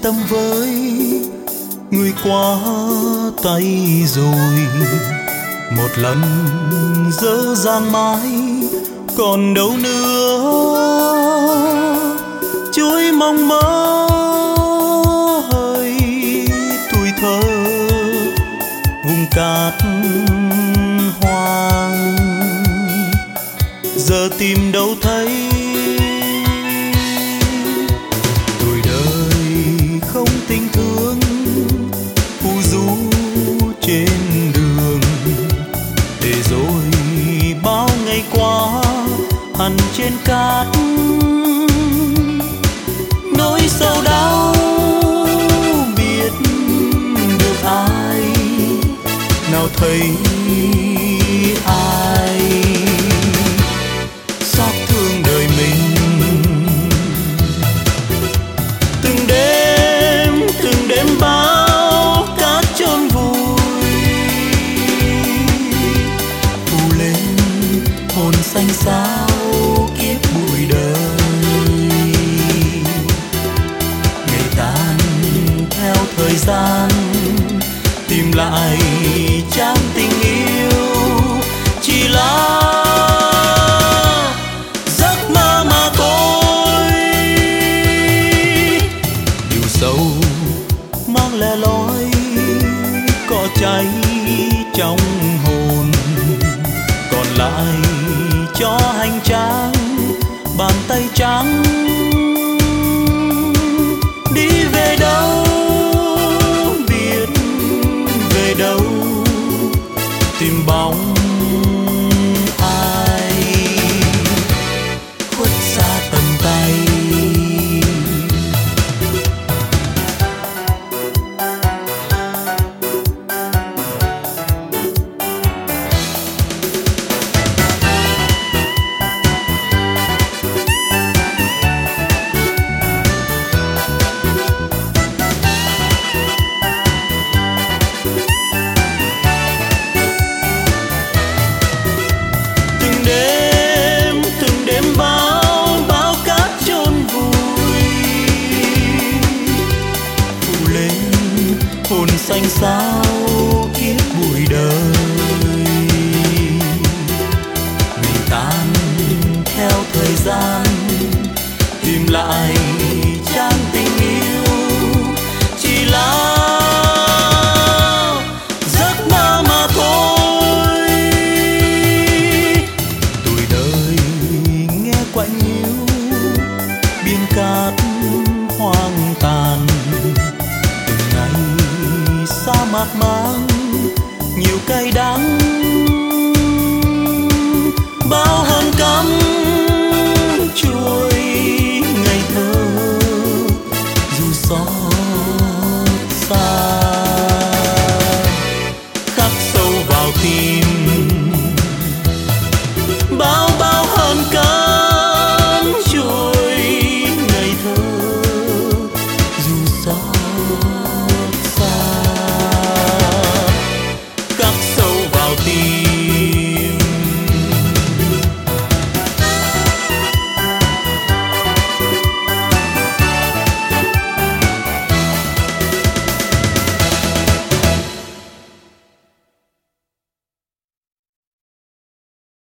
tâm với người qua tay rồi. Một lần dở dang mãi còn đâu nữa, chuối mong mơ hơi tuổi thơ vùng cát hoang. Giờ tìm đâu thấy tuổi đời không tình thương phù du trên đường, để rồi bao ngày qua hằn trên cát. Nỗi sầu đau biết được ai, nào thấy ai xót thương đời mình. Từng đêm bao cát chôn vùi, phủ lên hồn xanh xao kiếp bụi đời. Ngày tan theo thời gian, tìm lại trang tình yêu chỉ là giấc mơ mà thôi. Điều sâu mang lẻ loi cỏ cháy trong hồn, còn lại cho hành trang bàn tay trắng. Đi về đâu biết về đâu, tìm bóng ai khuất xa tầm tay. Từng đêm bao cát chôn vùi, phủ lên hồn xanh xao kiếp bụi đời. Ngày tan theo thời gian, tìm lại trang tình yêu chỉ là giấc mơ mà thôi. Tuổi đời nghe quạnh hiu biên cát hoang tàn, từng ngày sa mạc mang nhiều cay đắng.